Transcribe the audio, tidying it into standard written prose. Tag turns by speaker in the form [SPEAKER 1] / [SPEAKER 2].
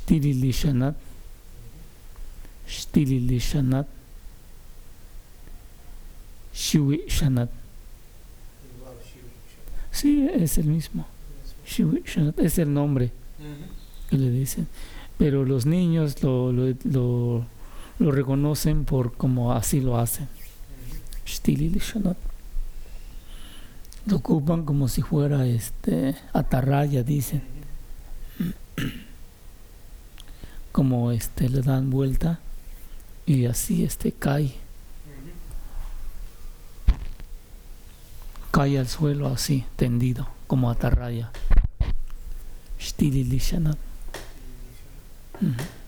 [SPEAKER 1] Shtililishanat, Shtililishanat, Shiwishanat. Sí, es el mismo. Shiwishanat es el nombre que le dicen. Pero los niños lo reconocen por como así lo hacen. Shtililishanat. Lo ocupan como si fuera atarraya, dicen. Como le dan vuelta y así cae al suelo así, tendido, como atarraya. Shtililishanat.